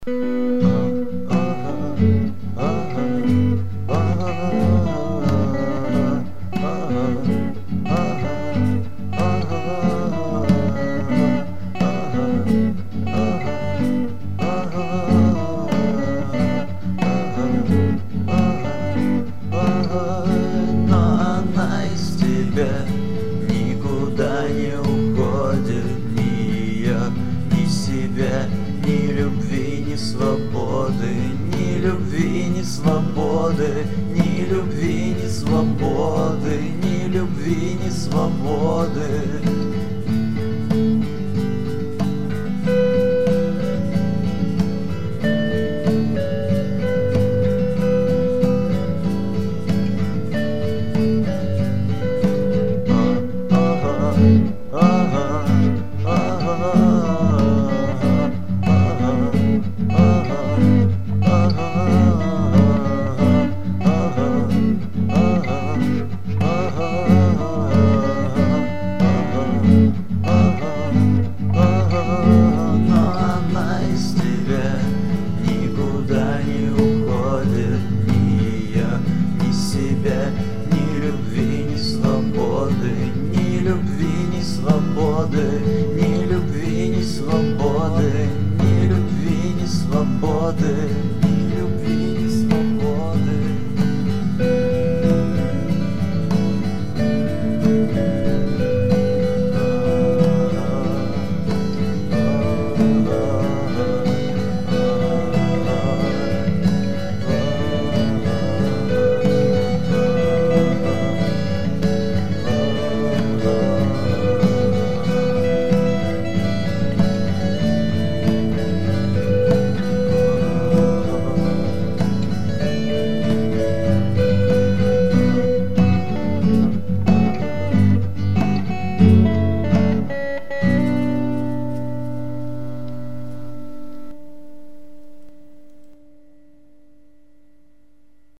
Никуда не уходит ни я, ни себя, ни любви, ни свободы, ни любви, ни свободы, ни любви, ни свободы, ни любви, ни свободы. Никуда не уходит ни я, ни себя, ни любви, ни свободы, ни любви, ни свободы, ни любви, ни свободы, ни любви, ни свободы.